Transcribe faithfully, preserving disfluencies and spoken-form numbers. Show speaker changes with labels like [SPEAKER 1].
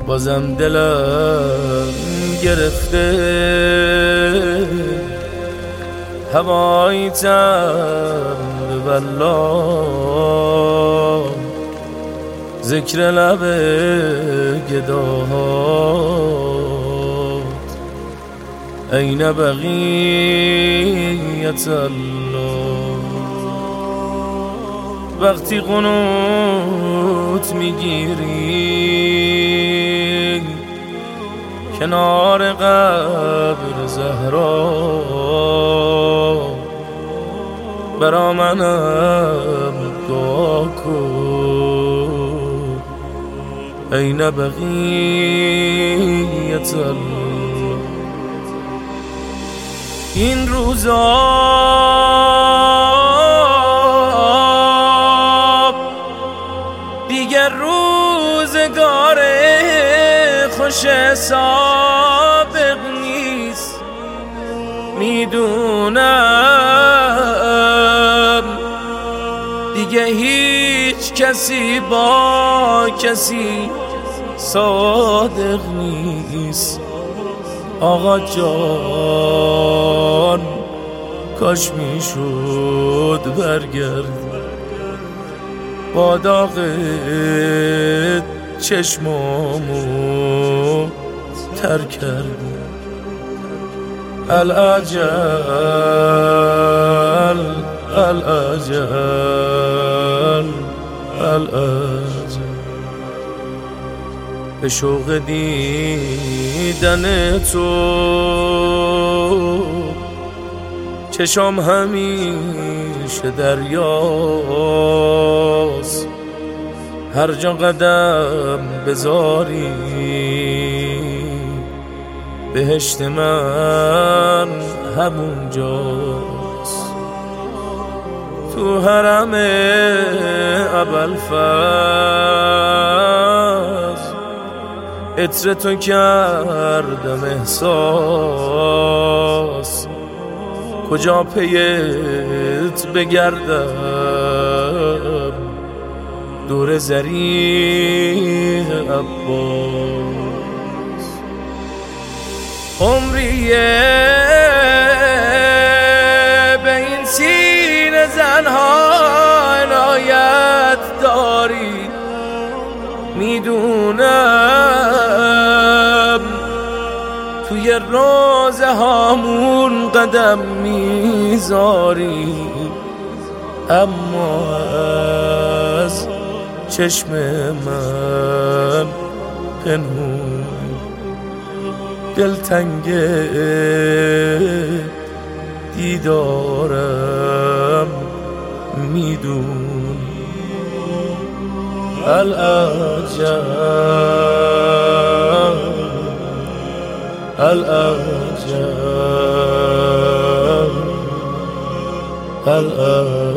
[SPEAKER 1] بازم دلم گرفته هوایی تمر والله ذکر لب گداهات این بقیت الله. وقتی قنوت میگیری کنار قبر زهرا برا منم دعا کن این بقیت الله. این روزا دیگر روزگار خوش سابق نیست، میدونم دیگه هیچ کسی با کسی صادق نیست. آقا جان کاش میشد برگرد با داغ چشمامو تر کرد. الاجل الاجل الاجل به شوق دیدن تو چشام همیشه دریاست، هر جا قدم بذاری بهشت من همونجاست. تو حرم ابوالفضل عطر تو کردم احساس، کجا پیت بگردم دور زریح عباس. عمریه به این سینه زنها عنایت داری، میدونم توی روزه هامون قدم میذاری، اما از چشم من پنهون دلتنگ دیدارم میدونی. الاجل الاجل الاجل